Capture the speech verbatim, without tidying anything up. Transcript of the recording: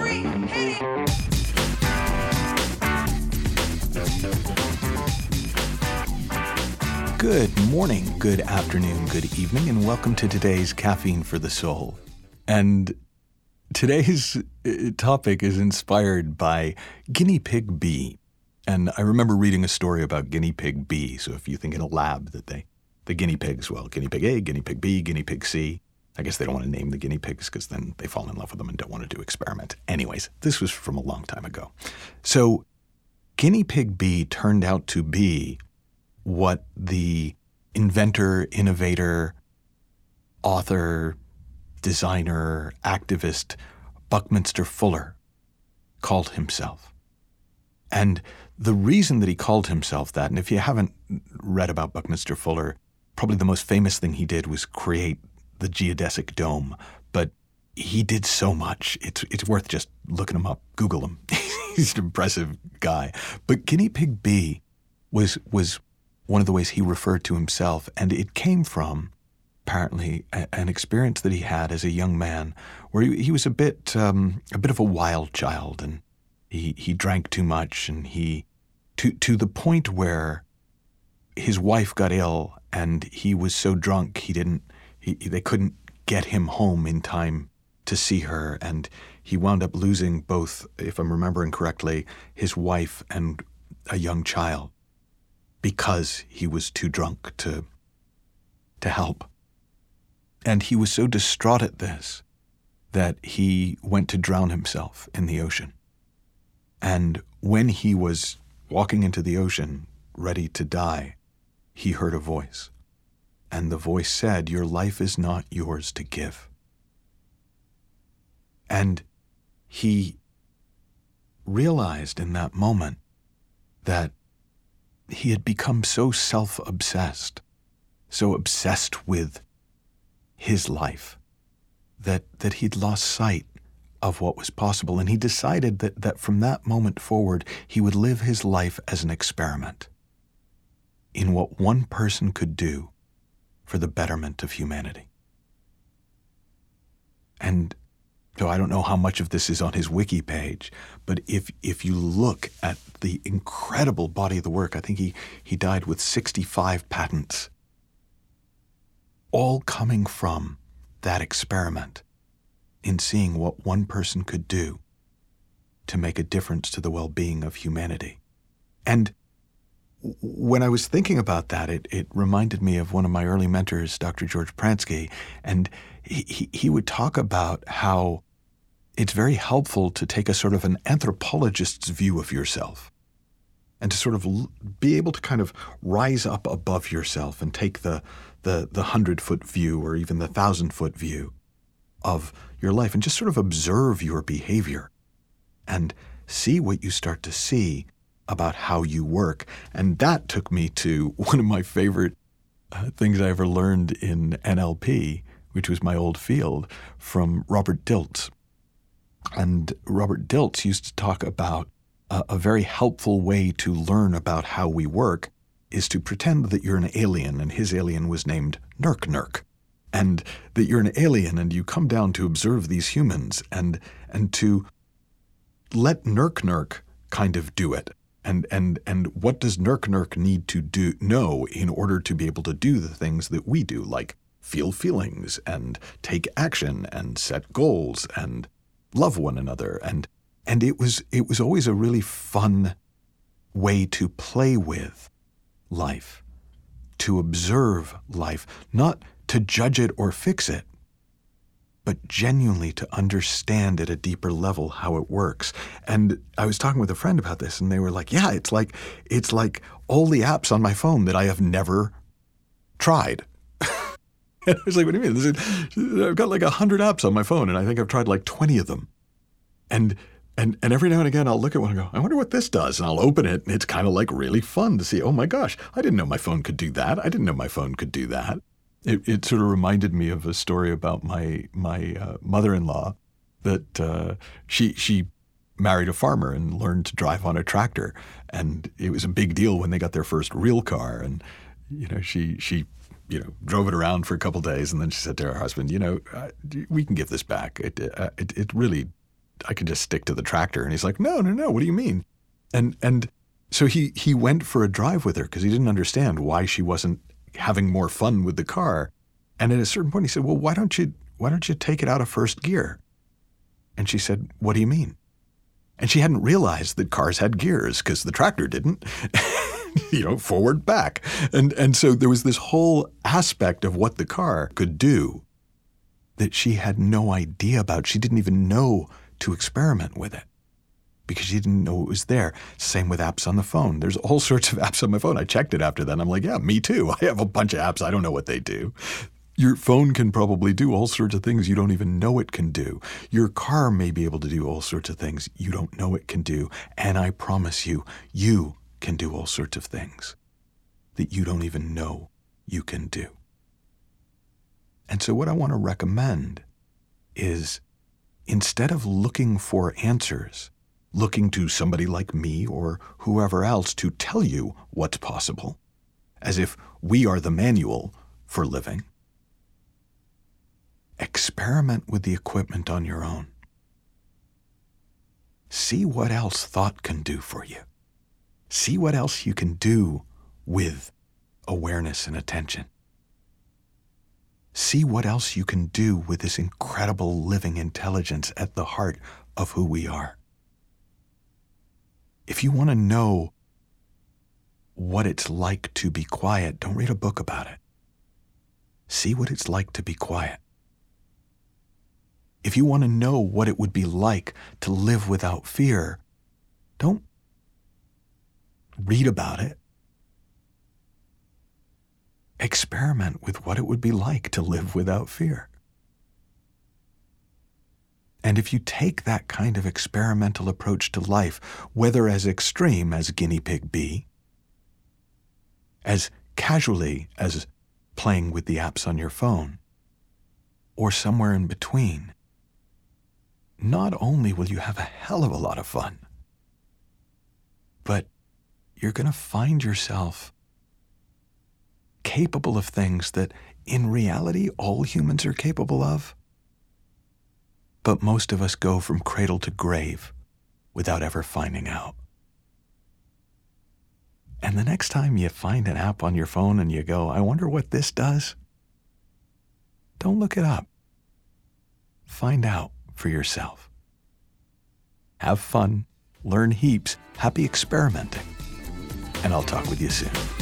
three, hit it! Good morning, good afternoon, good evening, and welcome to today's Caffeine for the Soul. And today's topic is inspired by Guinea Pig B. And I remember reading a story about Guinea Pig B. So if you think in a lab that they, the guinea pigs, well, Guinea Pig A, Guinea Pig B, Guinea Pig C. I guess they don't want to name the guinea pigs because then they fall in love with them and don't want to do experiments. Anyways, this was from a long time ago. So Guinea Pig B turned out to be what the inventor, innovator, author, designer, activist Buckminster Fuller called himself. And the reason that he called himself that, and if you haven't read about Buckminster Fuller, probably the most famous thing he did was create the geodesic dome. But he did so much. It's it's worth just looking him up. Google him. He's an impressive guy. But Guinea Pig B was was one of the ways he referred to himself, and it came from, apparently, a, an experience that he had as a young man, where he, he was a bit um, a bit of a wild child, and he he drank too much, and he to to the point where his wife got ill, and he was so drunk he didn't he they couldn't get him home in time to see her, and he wound up losing both, if I'm remembering correctly, his wife and a young child, because he was too drunk to to help. And he was so distraught at this that he went to drown himself in the ocean. And when he was walking into the ocean, ready to die, he heard a voice. And the voice said, "Your life is not yours to give." And he realized in that moment that he had become so self-obsessed, so obsessed with his life, that that he'd lost sight of what was possible. And he decided that, that from that moment forward, he would live his life as an experiment in what one person could do for the betterment of humanity. And so I don't know how much of this is on his wiki page, but if if you look at the incredible body of the work, I think he, he died with sixty-five patents, all coming from that experiment in seeing what one person could do to make a difference to the well-being of humanity. And when I was thinking about that, it, it reminded me of one of my early mentors, Doctor George Pransky, and he, he, he would talk about how it's very helpful to take a sort of an anthropologist's view of yourself and to sort of l- be able to kind of rise up above yourself and take the the the hundred-foot view or even the thousand-foot view of your life and just sort of observe your behavior and see what you start to see about how you work. And that took me to one of my favorite uh, things I ever learned in N L P, which was my old field, from Robert Dilts. And Robert Dilts used to talk about uh, a very helpful way to learn about how we work is to pretend that you're an alien, and his alien was named Nurk Nurk, and that you're an alien and you come down to observe these humans and and to let Nurk Nurk kind of do it. And and and what does Nurk Nurk need to do know in order to be able to do the things that we do, like feel feelings and take action and set goals and love one another. And and it was it was always a really fun way to play with life, to observe life, not to judge it or fix it, but genuinely to understand at a deeper level how it works. And I was talking with a friend about this, and they were like, yeah, it's like it's like all the apps on my phone that I have never tried. And I was like, what do you mean? This is, I've got like a hundred apps on my phone, and I think I've tried like twenty of them. And and and every now and again, I'll look at one and go, I wonder what this does. And I'll open it, and it's kind of like really fun to see, oh my gosh, I didn't know my phone could do that. I didn't know my phone could do that. It, it sort of reminded me of a story about my my uh, mother-in-law that uh, she she married a farmer and learned to drive on a tractor, and it was a big deal when they got their first real car. And you know, she she you know drove it around for a couple of days, and then she said to her husband, you know, uh, we can give this back. It uh, it, it really I could just stick to the tractor. And he's like, no, no, no. What do you mean? And, and so he, he went for a drive with her because he didn't understand why she wasn't having more fun with the car. And at a certain point he said, well, why don't you, why don't you take it out of first gear? And she said, what do you mean? And she hadn't realized that cars had gears because the tractor didn't. You know, forward, back. And and so there was this whole aspect of what the car could do that she had no idea about. She didn't even know to experiment with it because she didn't know it was there. Same with apps on the phone. There's all sorts of apps on my phone. I checked it after that. I'm like, yeah, me too. I have a bunch of apps. I don't know what they do. Your phone can probably do all sorts of things you don't even know it can do. Your car may be able to do all sorts of things you don't know it can do. And I promise you, you can do all sorts of things that you don't even know you can do. And so what I want to recommend is, instead of looking for answers, looking to somebody like me or whoever else to tell you what's possible, as if we are the manual for living, experiment with the equipment on your own. See what else thought can do for you. See what else you can do with awareness and attention. See what else you can do with this incredible living intelligence at the heart of who we are. If you want to know what it's like to be quiet, don't read a book about it. See what it's like to be quiet. If you want to know what it would be like to live without fear, don't read about it. Experiment with what it would be like to live without fear. And if you take that kind of experimental approach to life, whether as extreme as Guinea Pig B, as casually as playing with the apps on your phone, or somewhere in between, not only will you have a hell of a lot of fun, but you're going to find yourself capable of things that in reality all humans are capable of. But most of us go from cradle to grave without ever finding out. And the next time you find an app on your phone and you go, I wonder what this does, don't look it up. Find out for yourself. Have fun, learn heaps, happy experimenting. And I'll talk with you soon.